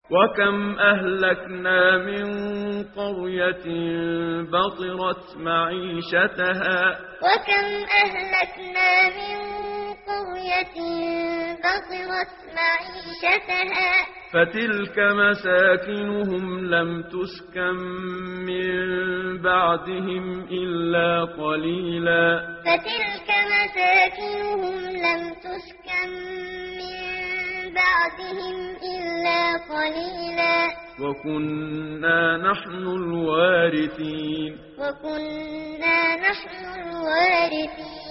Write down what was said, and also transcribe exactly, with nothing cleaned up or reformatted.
وكم أهلكنا من قرية بطرت معيشتها وكم أهلكنا من قرية بطرت معيشتها فتلك مساكنهم لم تسكن من بعدهم إلا قليلا فتلك مساكنهم لم تسكن من بعدهم إلا قليلا وكنا نحن الوارثين وكنا نحن الوارثين